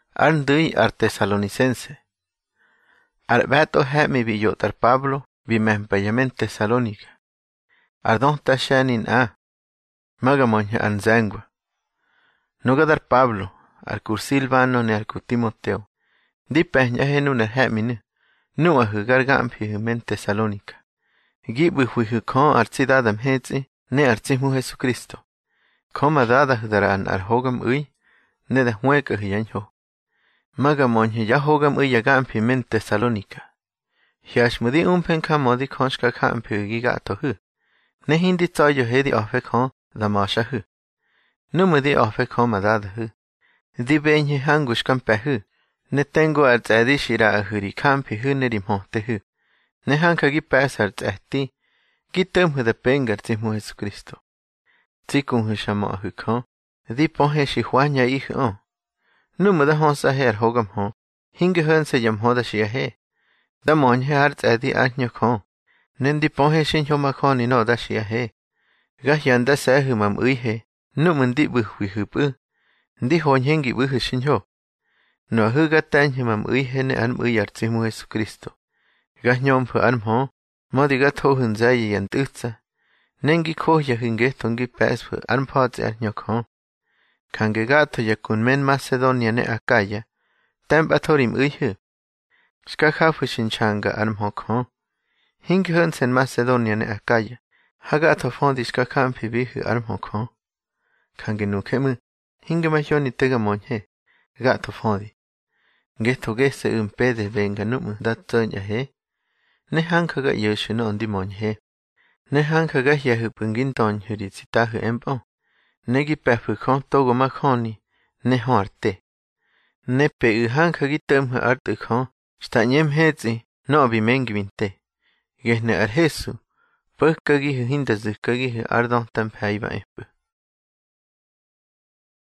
Arndui ar Tesalonicense. Arbeto hemi vi yotar Pablo vi mehmpayamen Tesalónica. Ardon tashanin magamonja anzangua. Nugadar Pablo, arcur Silvano ne arcur Timoteo. Di pehnya henun hemine. Nu ahugar gampi men Tesalónica. Gibu huihu kon arcidadam hetzi ne arcimu Jesucristo. Koma dada hudaran arhogam ui ne da hueka hiyanjo. Magamonja ya hogam ui yagampi men Tesalónica. Hiashmudi umpenka modi konshka kampi gigato hu. Ne hindi tsoyo hedi ofe kon damasha hu. Numudi ofe kon madada hu. Di benye hangush kampe hu. Ne tengo arzadi shira ahuri kampi hu ne rimhote hu. Ne hanka gi pesar tzehti. Gitem hu da pengar tzihmu Jesucristo. Tsikun hu shamo hu kon. Di ponhe shi huanya ih on. Numuda honsa her hogam hon. Hinge hun se yam hoda shia he. Da monhe arts edi anyo kon. Nendi ponhe shin homa kon ino da shia he. Gahyanda sa hu mam ui he. Numundi buh wi hupu. Ndi honhengi buh shin ho. No hu gatan hu mam ui he ne an ui artsimu Jesucristo. Gahnyom pu anm hon. Modi gato hun zayi yan tutsa. Nengi kohya hunge tongi pes pu anm pots anyo kon. Kange gato yakun men Macedonia ne Akaya. Temp atorim ui hu. Skakafu shinchanga armhokon. Hinge hunsen Macedonia ne Akaya. Hagato fondi skakampi bihu armhokon. Kange nukemu. Hinge mahoni tega monhe. Gato fondi. Geto gese pede venga numu datsonya he. Ne hankaga yoshuno ondi monhe. Ne hankaga yahupungin ton hurizitahu empon. Negi pefu kon togo makoni. Ne hoarte. Ne pe hankagi temhu artu kon. Stanyem hetzi, no bi mengi vinte. Gehne ar Jesu, pökkagi hu hinda zukagi hu ardon tam haiba epu.